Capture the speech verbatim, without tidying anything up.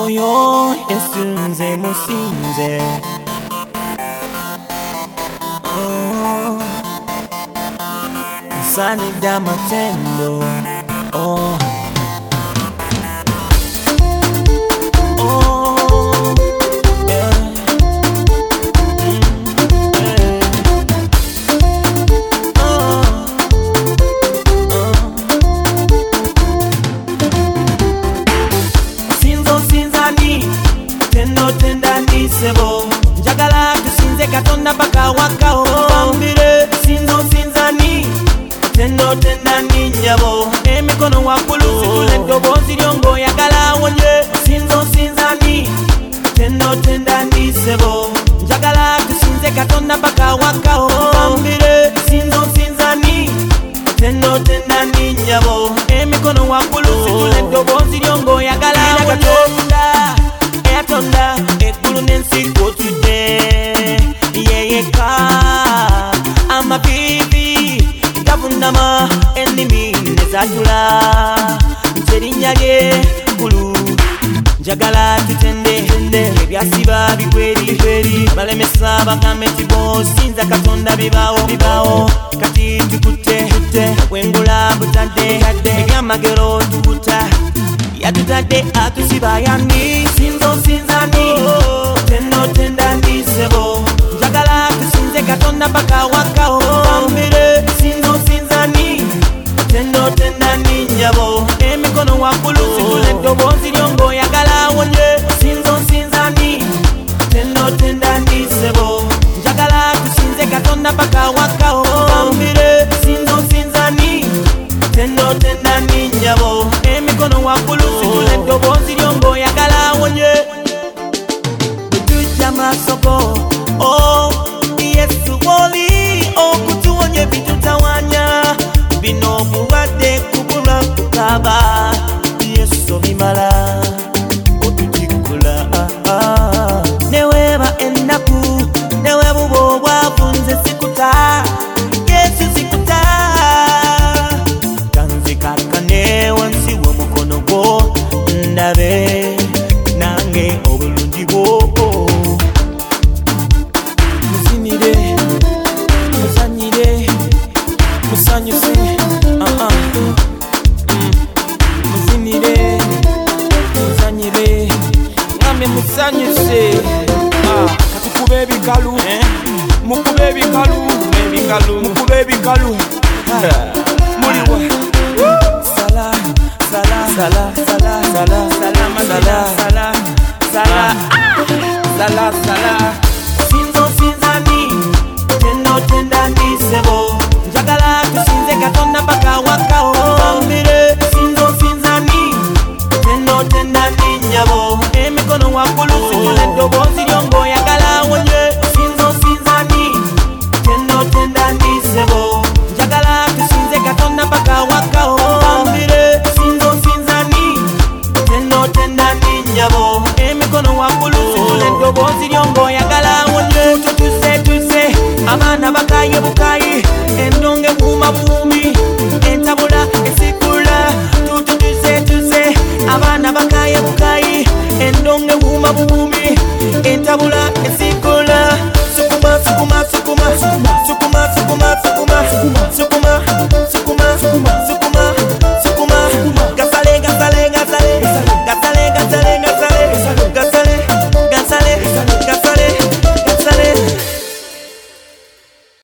Oyo esunze musinze oh. Sanidde amatendo oh. Oh, yeah. Mm, yeah. Oh, oh. Sinzo sinzani tendo tendani sebo njagala tusinze katonda paka wakao bambire sinzo sinzani tendo tendani nyabo emikono wakulu situle dobozi lyongo yagala wonye sinzo sinzani tendo tendani sebo njagala tusinze katonda paka wakao bambire sinzo sinzani tendo tendani nyabo emikono wakulu situle dobozi lyongo yagala wonye eyatonda ekulu nensi kotude yeyeka amabibi gavunama ennimi nezatula terinya lye kulu njagala tutende ebyasiba bigweri balemesa bagambe nti bosinza katonda bibawo bibawo kati tukute wengula butadde ebyamagero tukuta yatutadde atusiba yani sinzo sinzani tendo tendani sebo njagala tusinze katonda paka wakao bambire sinzo sinzani tendo tendani nyabo emikono wakulu situle dobozi lyongo yagala wonye sinzo sinzani tendo tendani sebo njagala tusinze katonda paka wakao bambire sinzo sinzani tendo tendani nyabo emikono wakulu situle dobozi lyongo yagala wonye tuja masoko oh yesu woli okutuonye bitutawanya bino bulwadde kubula kukaba yesu bimala otutikula ah, ah. Neweba ennaku newebubo bwavunze sikuta yesu sikuta tanzikakane wansi w'omukono gwo ndabe nange obulungi bwo muzinire muzanyire musanyuse uh -uh. mm. muzinire muzanyire ngambe musanyuse ah. katukube ebikalu eh? mukube ebikalu ebikalu mukube ebikalu muliwa sala sala sala sala sala salama sala sala sala sala sala sinzo sinzani tendo tendani sebo njagala tusinze katonda paka wakao bambire sinzo sinzani tendo tendani nyabo emikono wakulu situle dobozi lyongo yagala wonye sinzo sinzani tendo tendani sebo njagala tusinze katonda paka wakao bambire sinzo sinzani tendo tendani nyabo emikono wakulu situle dobozi lyongo yagala wonye tutuse tuse abana bakaye bukayi endonge buma bumi entabula esikula tutuse tuse abana bakaye bukayi endonge buma bumi entabula esikula sukuma sukuma sukuma sukuma sukuma sukuma sukuma sukuma sukuma sukuma gasale gasale gasale gasale gasale gasale